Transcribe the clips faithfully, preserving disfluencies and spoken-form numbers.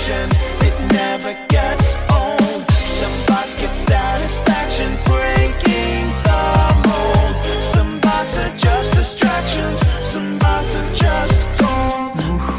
attraction, it never gets old. Some bots get satisfaction breaking the mold. Some bots are just distractions, some bots are just gold.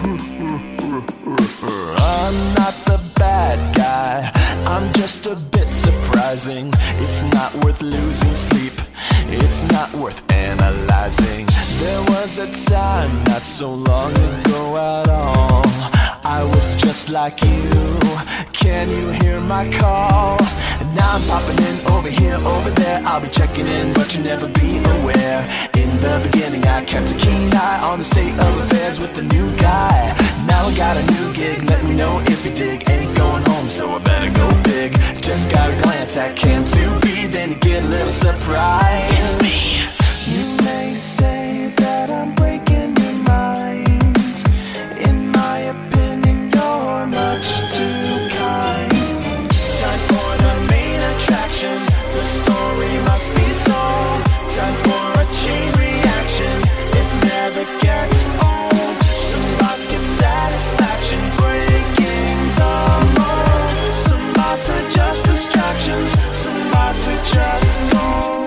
I'm not the bad guy, I'm just a bit surprising. It's not worth losing sleep, it's not worth analyzing. There was a time not so long ago at all, I was just like you, can you hear my call? And now I'm popping in over here, over there, I'll be checking in but you'll never be aware. In the beginning I kept a keen eye on the state of affairs with the new guy. Now I got a new gig, let me know if you dig. Ain't going home so I better go big. Just got a glance at Cam two B, then you get a little surprise. It's me. You may say that I'm breaking your mind, in my opinion you're much too kind. Time for the main attraction, the story must be told. Time for a chain reaction, it never gets old. Some bots get satisfaction breaking the mold. Some bots are just distractions, some bots are just gold.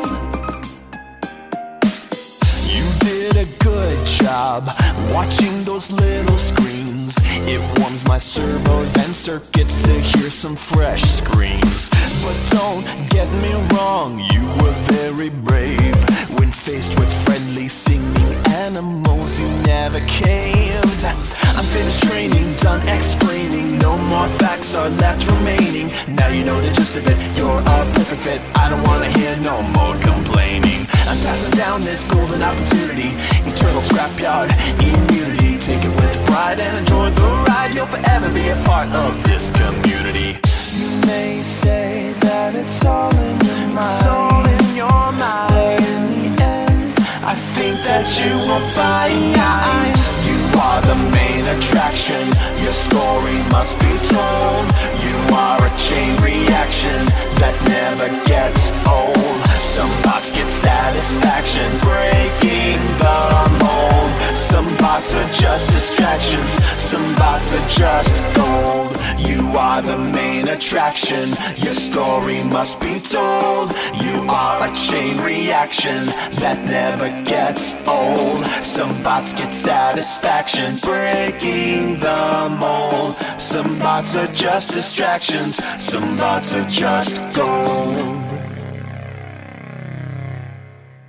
You did a good job watching those little screens. It warms my servos and circuits to hear some fresh screams. But don't get me wrong, you were very brave. When faced with friendly singing animals, you never caved. I'm finished training, done explaining, no more facts are left remaining. Now you know the gist of it, you're a perfect fit, I don't wanna hear no more complaining. I'm passing down this golden opportunity, eternal scrapyard immunity. Take it with pride and enjoy the ride, you'll forever be a part of this community. You may say that it's all in your mind, it's all in your mind. But in the end, I think that you will find you are the main attraction, your story must be told. You are a chain reaction that never gets old. Some bots get satisfaction breaking the mold. Some bots are just distractions, some bots are just gold. You are the main attraction, your story must be told. You are a chain reaction that never gets old. Some bots get satisfaction breaking the mold. Some bots are just distractions, some bots are just gold.